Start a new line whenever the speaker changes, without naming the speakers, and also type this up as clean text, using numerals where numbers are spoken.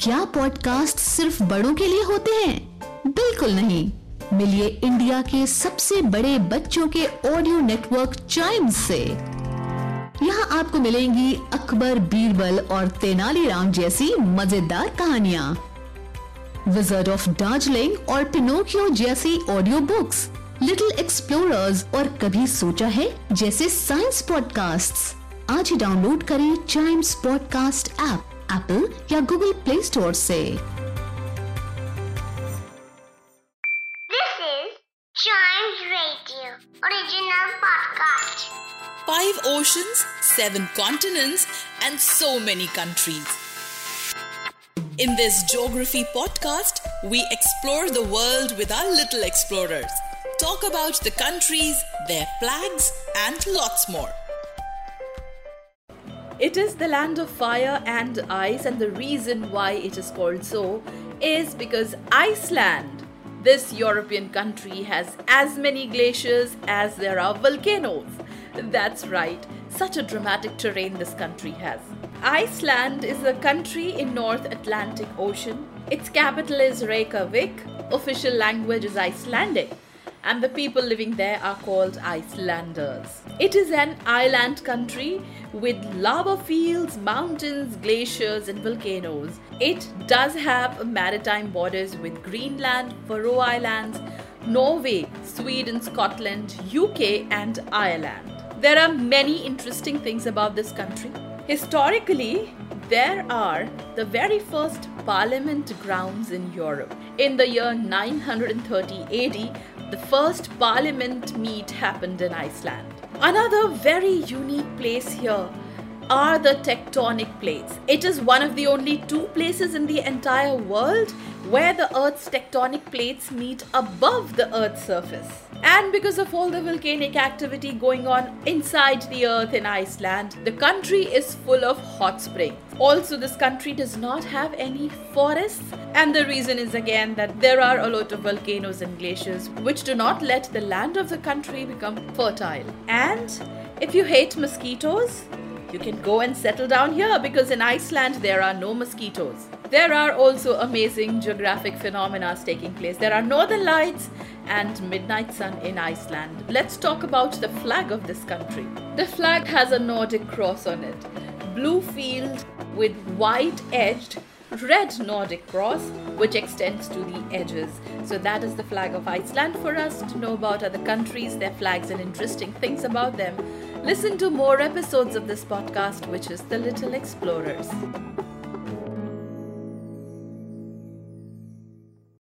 क्या पॉडकास्ट सिर्फ बड़ों के लिए होते हैं? बिल्कुल नहीं। मिलिए इंडिया के सबसे बड़े बच्चों के ऑडियो नेटवर्क चाइम्स से। यहाँ आपको मिलेंगी अकबर, बीरबल और तेनालीराम जैसी मजेदार कहानियाँ, विज़र्ड ऑफ दार्जिलिंग और पिनोकियो जैसी ऑडियो बुक्स, लिटिल एक्सप्लोरर्स और कभी सोचा है जैसे साइंस पॉडकास्ट्स। आज ही डाउनलोड करें चाइम्स पॉडकास्ट ऐप एप्पल या गूगल प्ले स्टोर से।
This is Chimes Radio original podcast.
5 oceans, 7 continents, and so many countries. In this geography podcast, we explore the world with our little explorers. Talk about the countries, their flags, and lots more. It is the land of fire and ice, and the reason why it is called so is because Iceland, this European country, has as many glaciers as there are volcanoes. That's right, such a dramatic terrain this country has. Iceland is a country in North Atlantic Ocean. Its capital is Reykjavik. Official language is Icelandic, and the people living there are called Icelanders. It is an island country with lava fields, mountains, glaciers, and volcanoes. It does have maritime borders with Greenland, Faroe Islands, Norway, Sweden, Scotland, UK, and Ireland. There are many interesting things about this country. Historically, there are the very first parliament grounds in Europe. In the year 930 AD, the first parliament meet happened in Iceland. Another very unique place here are the tectonic plates. It is one of the only 2 places in the entire world where the Earth's tectonic plates meet above the Earth's surface. And because of all the volcanic activity going on inside the Earth in Iceland, the country is full of hot springs. Also, this country does not have any forests, and the reason is again that there are a lot of volcanoes and glaciers which do not let the land of the country become fertile. And if you hate mosquitoes, you can go and settle down here because in Iceland there are no mosquitoes. There are also amazing geographic phenomena taking place. There are northern lights and midnight sun in Iceland. Let's talk about the flag of this country. The flag has a Nordic cross on it. Blue field with white edged red Nordic cross which extends to the edges. So that is the flag of Iceland. For us to know about other countries, their flags and interesting things about them, listen to more episodes of this podcast, which is The Little Explorers.